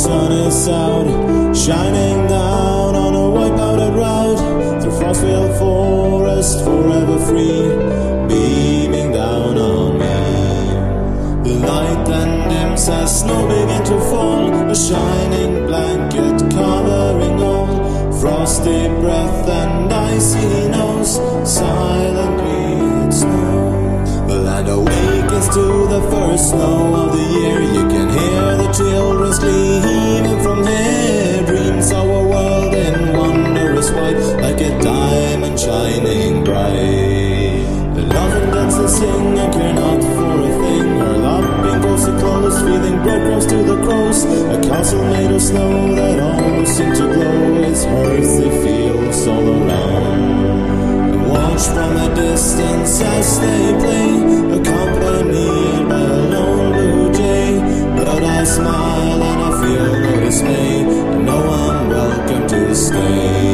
sun is out, shining down on a white-powdered route through Frostfield Forest, forever free, beaming down on me. The light then dims as snow begin to fall, a shining blanket covering all, frosty breath and icy nose, silently it snows. The land awakens to the first snow of the year. You can hear the children's gleaming from here. Dreams of a world in wondrous white, like a diamond shining bright. The loving dance and sing and care not for a thing. Her loving goes to close, feeding breadcrumbs to the crows. A castle made of snow that almost seemed to glow. Its earthy fields all around. Watch from a distance as they play, accompanied by a lone blue jay. But I smile and I feel no dismay, I know I'm welcome to stay.